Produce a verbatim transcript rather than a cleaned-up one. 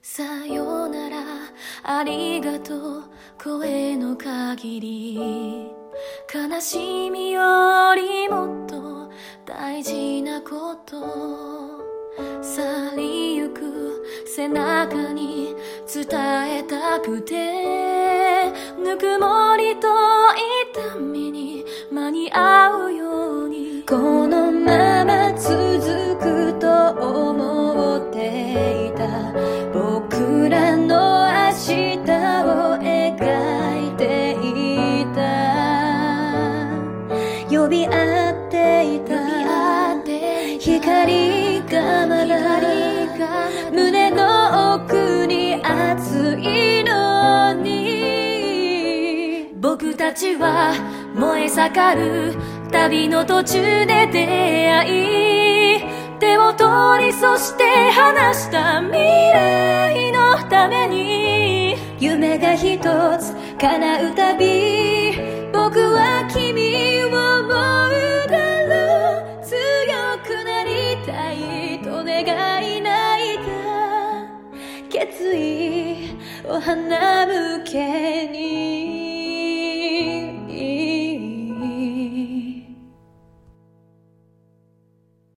さよならありがとう声の限り、悲しみよりもっと大事なこと、去りゆく背中に伝えたくて、ぬくもりと痛みに間に合うように、このまま続くと思っていた僕らの明日を描いていた、呼び合っていた光がまだ胸の奥に熱いのに、僕たちは燃え盛る旅の途中で出会い、手を取りそして離した未来のために、夢が一つ叶うたび僕は君を思うだろう、強くなりたいと願い泣いた決意を花向けに